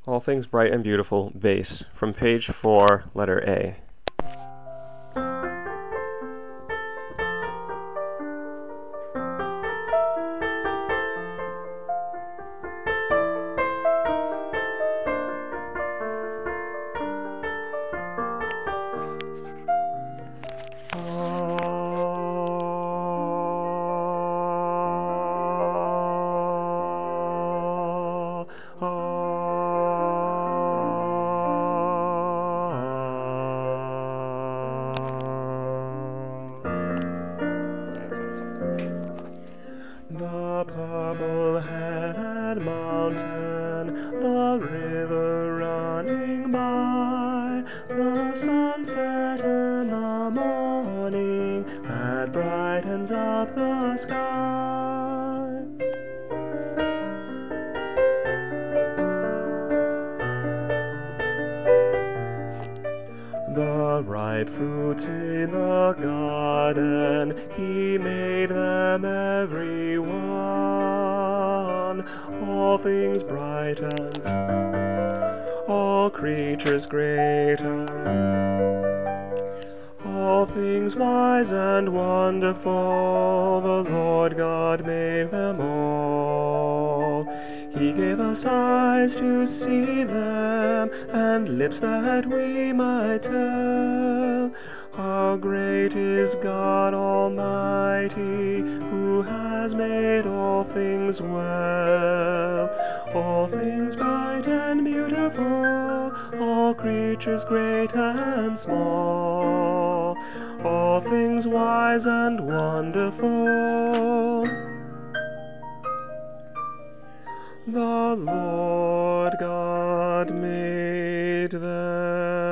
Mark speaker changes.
Speaker 1: All Things Bright and Beautiful, bass, from page 4, letter A. The purple-headed mountain, the river running by, the sunset in the morning that brightens up the sky. The ripe fruits in the garden, He made them every one. All things bright and all creatures great and all things wise and wonderful, the Lord God made them all. He gave us eyes to see them, and lips that we might tell how great is God Almighty, who has made all things well. All things bright and beautiful, all creatures great and small, all things wise and wonderful, the Lord God made them.